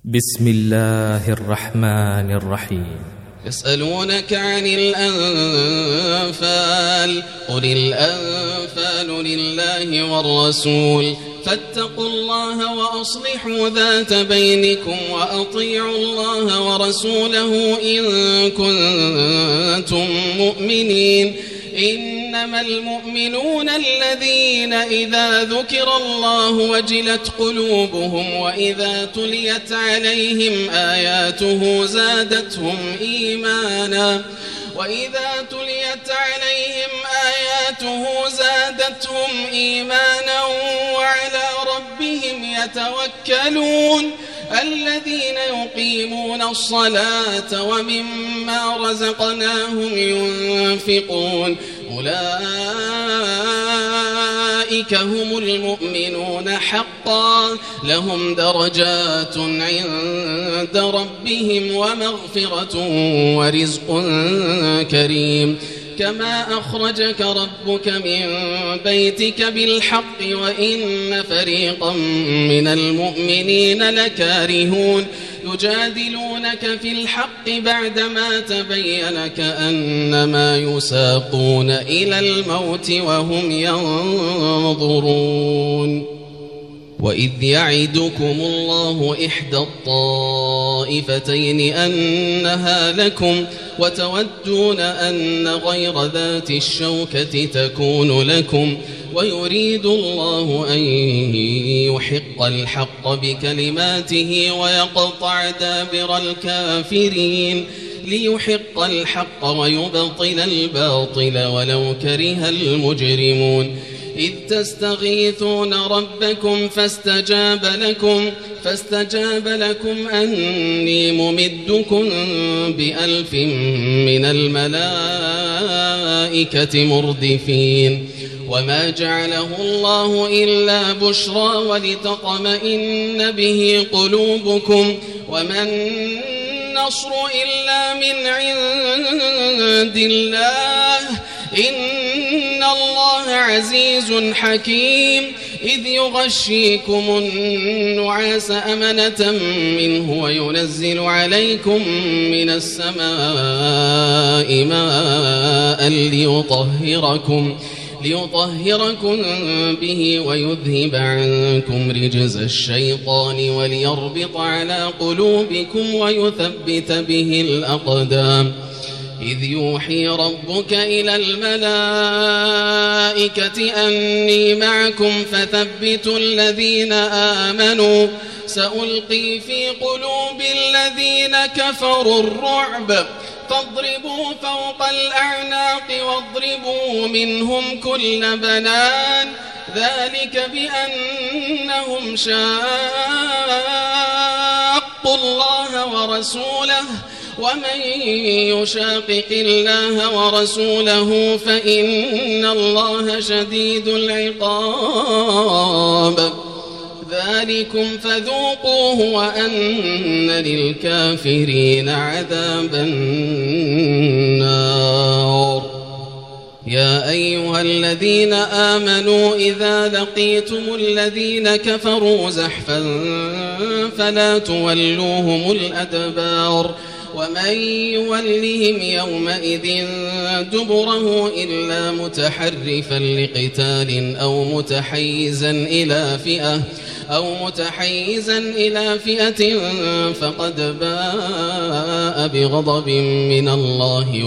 بسم الله الرحمن الرحيم. يسألونك عن الأنفال قل الأنفال لله والرسول فاتقوا الله وأصلحوا ذات بينكم وأطيعوا الله ورسوله إن كنتم مؤمنين. إنما المؤمنون الذين إذا ذكر الله وجلت قلوبهم وإذا تليت عليهم آياته زادتهم إيمانا وعلى ربهم يتوكلون. الذين يقيمون الصلاة ومما رزقناهم ينفقون أولئك هم المؤمنون حقا لهم درجات عند ربهم ومغفرة ورزق كريم. كما أخرجك ربك من بيتك بالحق وإن فريقا من المؤمنين لكارهون. يجادلونك في الحق بعدما تبين كأنما يساقون إلى الموت وهم ينظرون. وإذ يعدكم الله إحدى الطائفتين أنها لكم وتودون أن غير ذات الشوكة تكون لكم ويريد الله أن يحق الحق بكلماته ويقطع دابر الكافرين ليحق الحق ويبطل الباطل ولو كره المجرمون. إذ تستغيثون ربكم فاستجاب لكم أني ممدكم ب1000 من الملائكة مردفين. وما جعله الله إلا بشرى ولتطمئن به قلوبكم وما النصر إلا من عند الله إن الله عزيز حكيم. إذ يغشيكم النعاس أمنة منه وينزل عليكم من السماء ماء ليطهركم به ويذهب عنكم رجز الشيطان وليربط على قلوبكم ويثبت به الأقدام. إذ يوحي ربك إلى الملائكة أني معكم فثبتوا الذين آمنوا سألقي في قلوب الذين كفروا الرعب فاضربوا فوق الأعناق واضربوا منهم كل بنان ذلك بأنهم شاقوا الله ورسوله ومن يشاقق الله ورسوله فإن الله شديد العقاب. ذلكم فذوقوه وأن للكافرين عذاب النار. يا أيها الذين آمنوا إذا لقيتم الذين كفروا زحفا فلا تولوهم الأدبار ومن يولهم يومئذ دبره إلا متحرفا لقتال أو متحيزا إلى فئة فقد باء بغضب من الله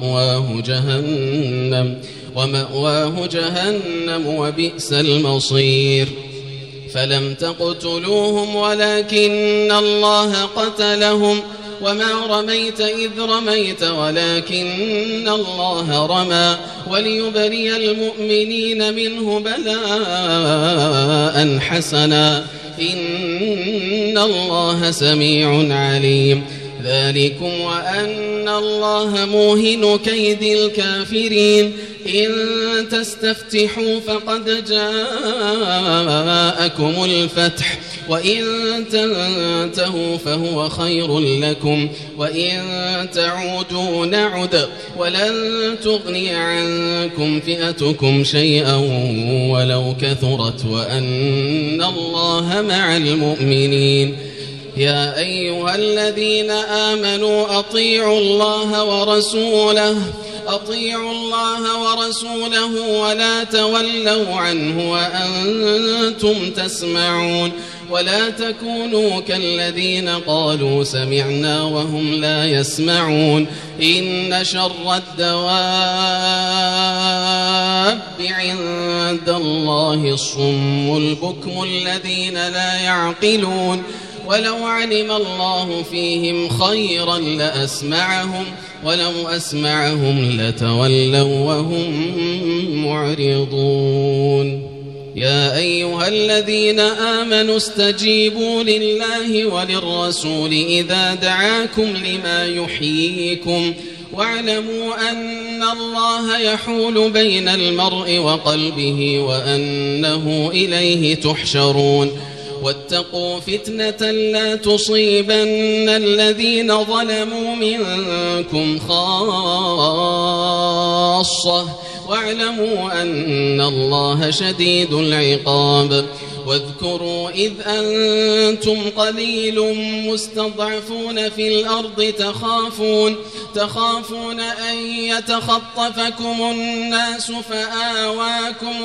ومأواه جهنم وبئس المصير. فلم تقتلوهم ولكن الله قتلهم وما رميت إذ رميت ولكن الله رمى وليبلي المؤمنين منه بلاء حسنا إن الله سميع عليم. ذلكم وأن الله موهن كيد الكافرين. إن تستفتحوا فقد جاءكم الفتح وإن تنتهوا فهو خير لكم وإن تعودوا نعد ولن تغني عنكم فئتكم شيئا ولو كثرت وأن الله مع المؤمنين. يا أيها الذين آمنوا أطيعوا الله ورسوله ولا تولوا عنه وأنتم تسمعون ولا تكونوا كالذين قالوا سمعنا وهم لا يسمعون إن شر الدواب عند الله الصم البكم الذين لا يعقلون ولو علم الله فيهم خيرا لأسمعهم ولو أسمعهم لتولوا وهم معرضون يا أيها الذين آمنوا استجيبوا لله وللرسول إذا دعاكم لما يحييكم واعلموا أن الله يحول بين المرء وقلبه وأنه إليه تحشرون واتقوا فتنة لا تصيبن الذين ظلموا منكم خاصة واعلموا أن الله شديد العقاب واذكروا إذ أنتم قليل مستضعفون في الأرض تخافون أن يتخطفكم الناس فآواكم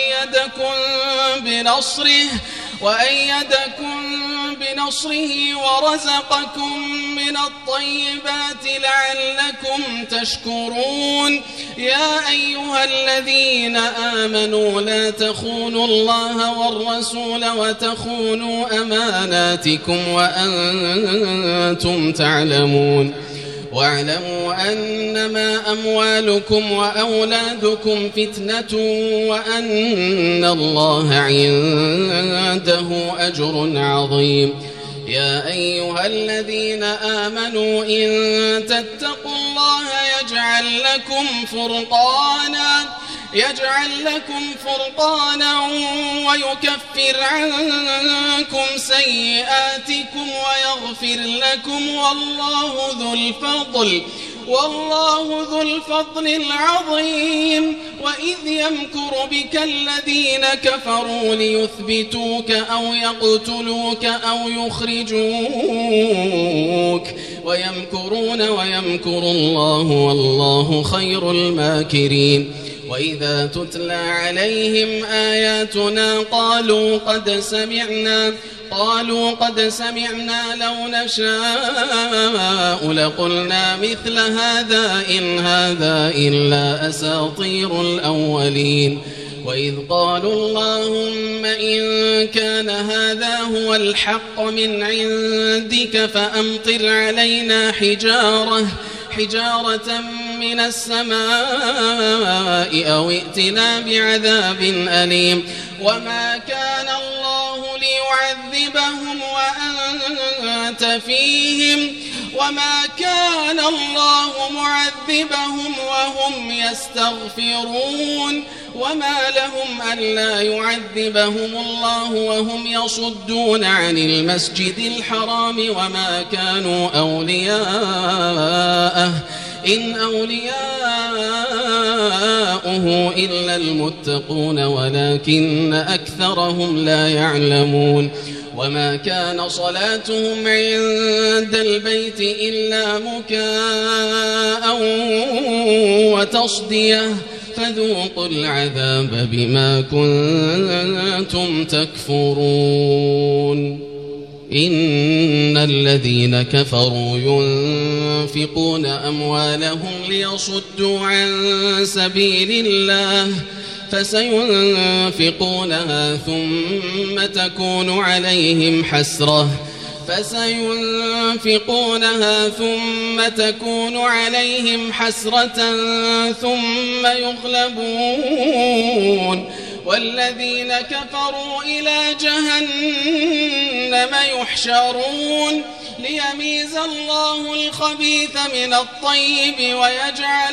وأيدكم بنصره ورزقكم من الطيبات لعلكم تشكرون يا أيها الذين آمنوا لا تخونوا الله والرسول وتخونوا أماناتكم وأنتم تعلمون واعلموا أنما أموالكم وأولادكم فتنة وأن الله عنده أجر عظيم يا أيها الذين آمنوا إن تتقوا الله يجعل لكم فرقانا ويكفر عنكم سيئاتكم ويغفر لكم والله ذو الفضل العظيم وإذ يمكر بك الذين كفروا ليثبتوك أو يقتلوك أو يخرجوك ويمكرون ويمكر الله والله خير الماكرين وإذا تتلى عليهم آياتنا قالوا قد سمعنا لو نشاء لقلنا مثل هذا إن هذا إلا أساطير الأولين وإذ قالوا اللهم إن كان هذا هو الحق من عندك فأمطر علينا حجارة من السماء أو ائتنا بعذاب أليم وما كان الله ليعذبهم وأنت فيهم وما كان الله معذبهم وهم يستغفرون وما لهم ألا يعذبهم الله وهم يصدون عن المسجد الحرام وما كانوا أولياءه إن أولياؤه إلا المتقون ولكن أكثرهم لا يعلمون وما كان صلاتهم عند البيت إلا مكاء وتصدية فذوقوا العذاب بما كنتم تكفرون إن الذين كفروا ينفقون أموالهم ليصدوا عن سبيل الله فسينفقونها ثم تكون عليهم حسرة ثم يغلبون والذين كفروا إلى جهنم يحشرون ليميز الله الخبيث من الطيب ويجعل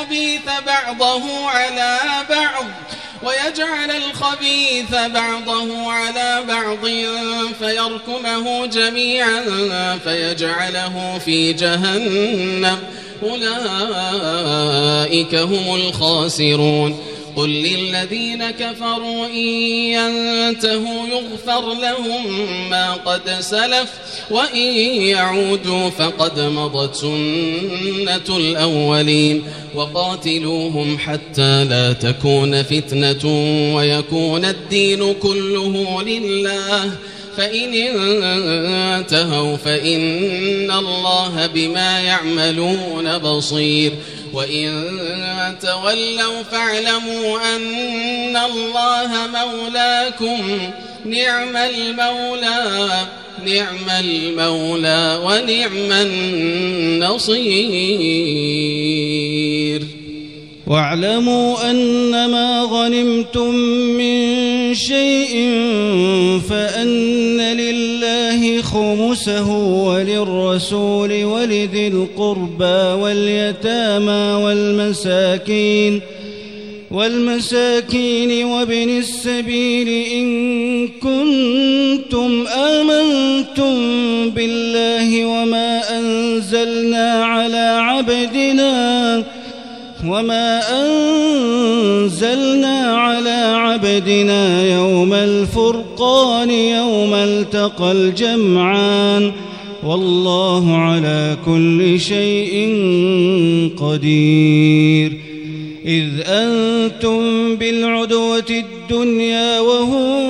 الخبيث بعضه على بعض فيركمه جميعا فيجعله في جهنم أولئك هم الخاسرون قل للذين كفروا إن ينتهوا يغفر لهم ما قد سلف وإن يعودوا فقد مضت سنة الأولين وقاتلوهم حتى لا تكون فتنة ويكون الدين كله لله فإن انتهوا فإن الله بما يعملون بصير وإن تولوا فاعلموا أن الله مولاكم نعم المولى ونعم النصير. واعلموا أنما غنمتم من شيء فأن لله خمسه وللرسول ولذي القربى واليتامى والمساكين وابن السبيل إن كنتم آمنتم بالله وما أنزلنا على عبدنا يوم الفرقان يوم التقى الجمعان والله على كل شيء قدير. إذ أنتم بالعدوة الدنيا وهم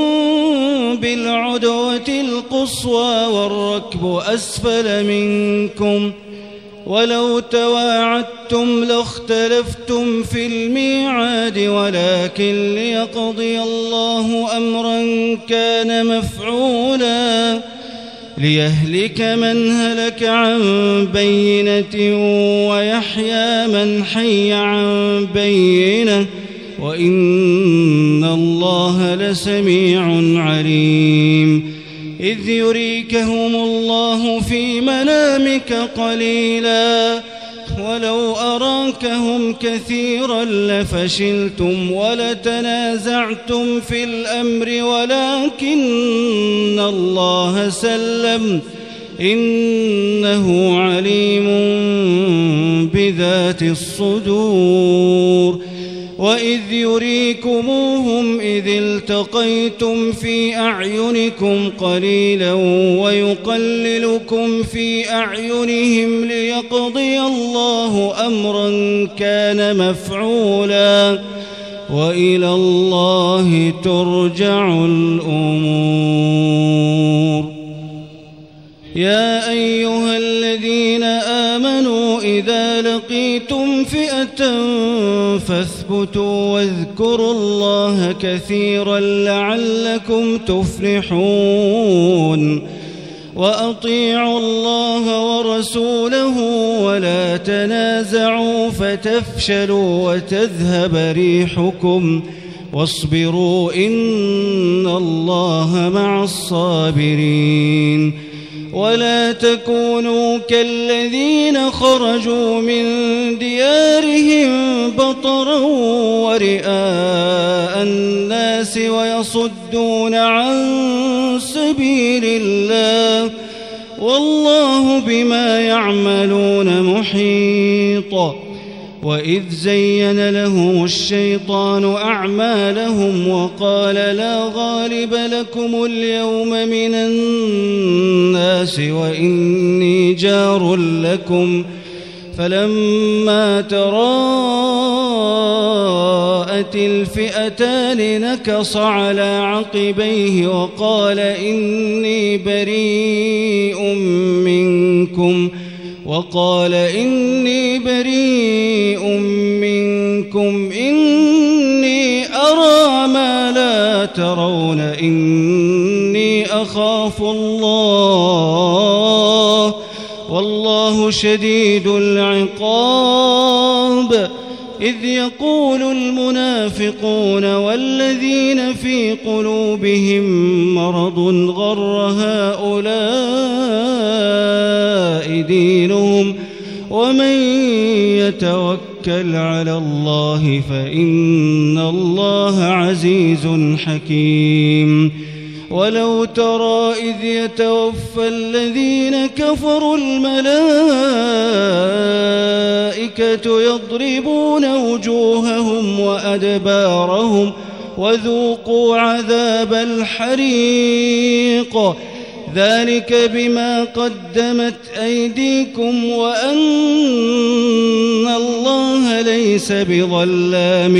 بالعدوة القصوى والركب أسفل منكم ولو تواعدتم لاختلفتم في الميعاد ولكن ليقضي الله أمرا كان مفعولا ليهلك من هلك عن بينة ويحيى من حي عن بينة وإن الله لسميع عليم. إذ يريكهم الله في منامك قليلا ولو أراكهم كثيرا لفشلتم ولتنازعتم في الأمر ولكن الله سلم إنه عليم بذات الصدور. وإذ يريكموهم إذ التقيتم في أعينكم قليلا ويقللكم في أعينهم ليقضي الله أمرا كان مفعولا وإلى الله ترجع الأمور. يا أيها الذين آمنوا إذا لقيتم فئة فاثبتوا واذكروا الله كثيرا لعلكم تفلحون. وأطيعوا الله ورسوله ولا تنازعوا فتفشلوا وتذهب ريحكم واصبروا إن الله مع الصابرين. ولا تكونوا كالذين خرجوا من ديارهم بطرا ورئاء الناس ويصدون عن سبيل الله والله بما يعملون محيط. وإذ زين لهم الشيطان أعمالهم وقال لا غالب لكم اليوم من الناس وإني جار لكم فلما تراءت الفئتان نكص على عقبيه وقال إني بريء منكم إني أرى ما لا ترون إني أخاف الله والله شديد العقاب. إذ يقول المنافقون والذين في قلوبهم مرض غر هؤلاء دينهم ومن يتوكل على الله فإن الله عزيز حكيم. ولو ترى إذ يتوفى الذين كفروا الملائكة يضربون وجوههم وأدبارهم وذوقوا عذاب الحريق ذلك بما قدمت أيديكم وأن الله ليس بظلام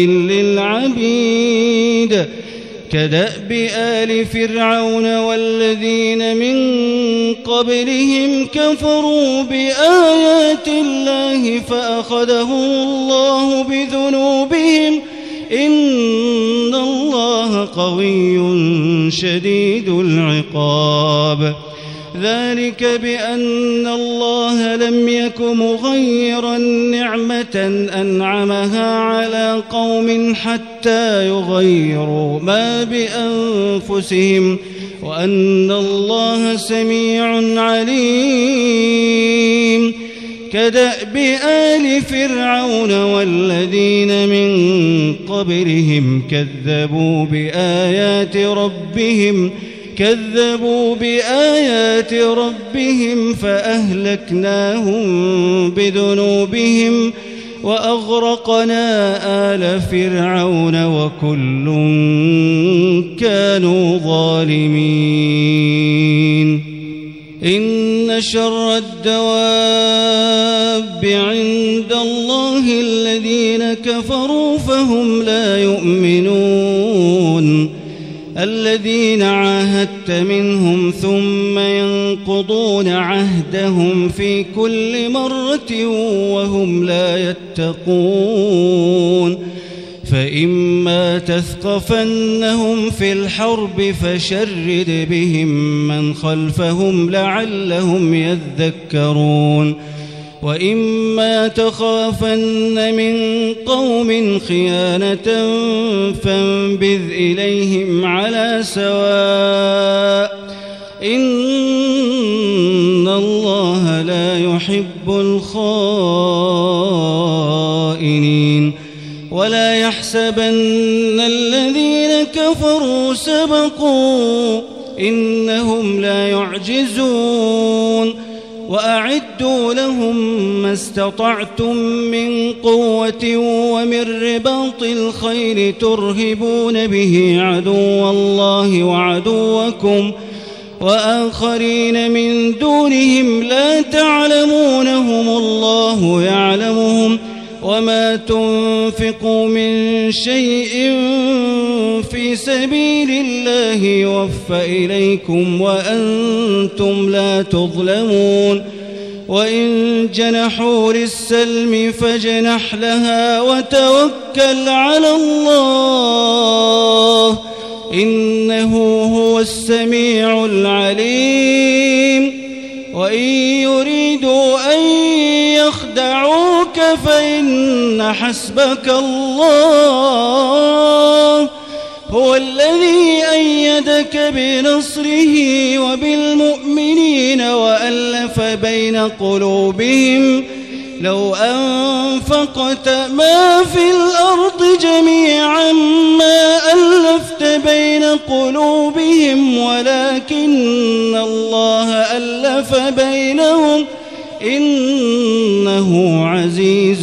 للعبيد كدأب آل فرعون والذين من قبلهم كفروا بآيات الله فأخذهم الله بذنوبهم إن الله قوي شديد العقاب ذلك بأن الله لم يك مغيرا نعمة أنعمها على قوم حتى يغيروا ما بأنفسهم وأن الله سميع عليم كدأب آل فرعون والذين من قبلهم كذبوا بآيات ربهم فأهلكناهم بذنوبهم وأغرقنا آل فرعون وكل كانوا ظالمين إن شر الدواب عند الله الذين كفروا فهم لا يؤمنون الذين عاهدت منهم ثم ينقضون عهدهم في كل مرة وهم لا يتقون فإما تثقفنهم في الحرب فشرد بهم من خلفهم لعلهم يذكرون وإما تخافن من قوم خيانة فانبذ إليهم على سواء إن الله لا يحب الخائنين ولا يحسبن الذين كفروا سبقوا إنهم لا يعجزون وأعدوا لهم ما استطعتم من قوة ومن رباط الخيل ترهبون به عدو الله وعدوكم وآخرين من دونهم لا تعلمونهم الله يعلمهم وما تنفقوا من شيء في سبيل الله يوفى إليكم وأنتم لا تظلمون وإن جنحوا للسلم فاجنح لها وتوكل على الله إنه هو السميع العليم وإن يريدوا أن يخدعوك فإن حسبك الله هو الذي أيدك بنصره وبالمؤمنين وألف بين قلوبهم لو أنفقت ما في الأرض جميعا ما ألفت بين قلوبهم ولكن الله ألف بينهم إنه عزيز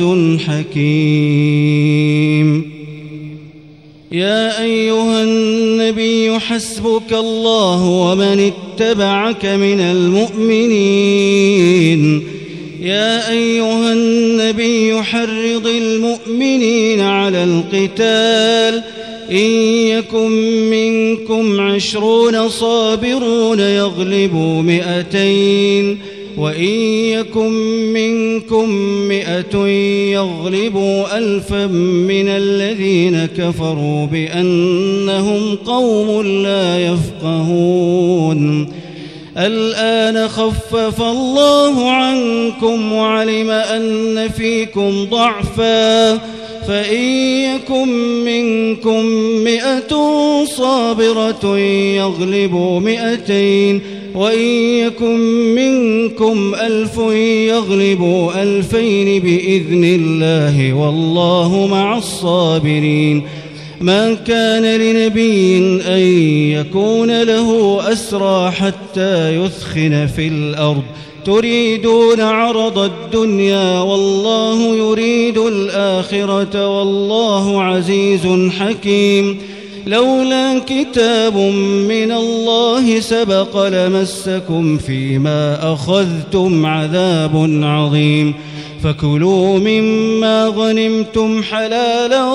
حكيم يا أيها النبي حسبك الله ومن اتبعك من المؤمنين يا أيها النبي حرض المؤمنين على القتال إن يكن منكم 20 صابرون يغلبوا 200 وإن يكن منكم 100 يغلبوا 1000 من الذين كفروا بأنهم قوم لا يفقهون الآن خفف الله عنكم وعلم أن فيكم ضعفا فإن يكن منكم 100 صابرة يغلبوا 200 وإن يكن منكم 1000 يغلبوا 2000 بإذن الله والله مع الصابرين ما كان لنبي أن يكون له أسرى حتى يثخن في الأرض تريدون عرض الدنيا والله يريد الآخرة والله عزيز حكيم. لولا كتاب من الله سبق لمسكم فيما أخذتم عذاب عظيم. فكلوا مما غنمتم حلالا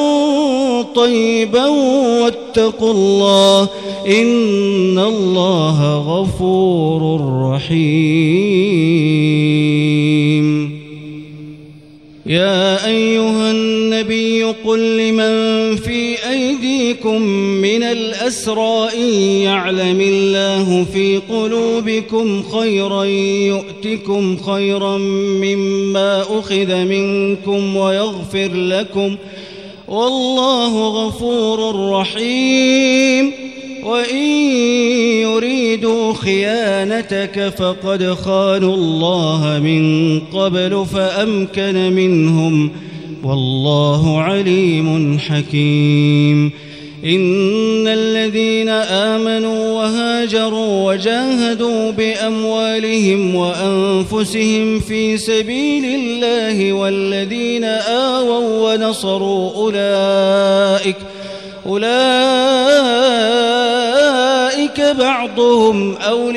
طيبا واتقوا الله إن الله غفور رحيم. يا أيها النبي قل لمن في أيديكم من الأسرى إن يعلم الله في قلوبكم خيرا يؤتكم خيرا مما أخذ منكم ويغفر لكم والله غفور رحيم. وإن يريدوا خيانتك فقد خانوا الله من قبل فأمكن منهم والله عليم حكيم. إن الذين آمنوا وهاجروا وجاهدوا بأموالهم وأنفسهم في سبيل الله والذين آووا ونصروا أولئك بعضهم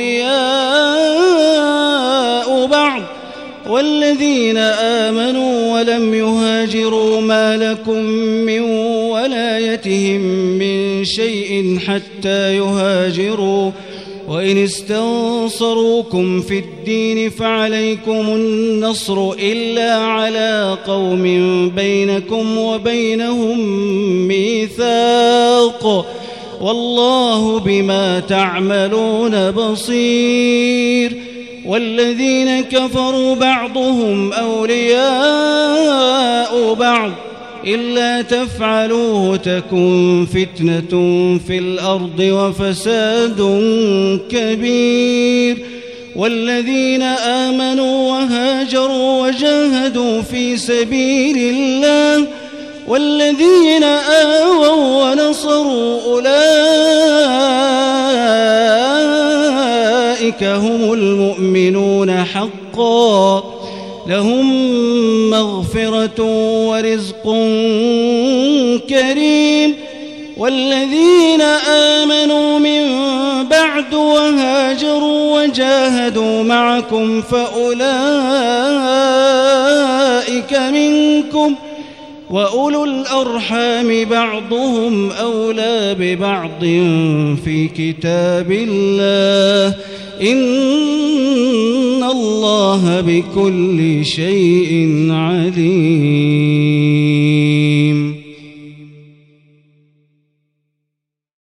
أولياء بعض والذين آمنوا ولم يهاجروا ما لكم من ولايتهم من شيء حتى يهاجروا وإن استنصروكم في الدين فعليكم النصر إلا على قوم بينكم وبينهم ميثاق والله بما تعملون بصير. والذين كفروا بعضهم أولياء بعض إلا تفعلوه تكن فتنة في الأرض وفساد كبير. والذين آمنوا وهاجروا وجاهدوا في سبيل الله والذين آووا ونصروا أولئك هم المؤمنون حقا لهم مغفرة ورزق كريم. والذين آمنوا من بعد وهاجروا وجاهدوا معكم فأولئك منكم وأولو الأرحام بعضهم أولى ببعض في كتاب الله إن الله بكل شيء عليم.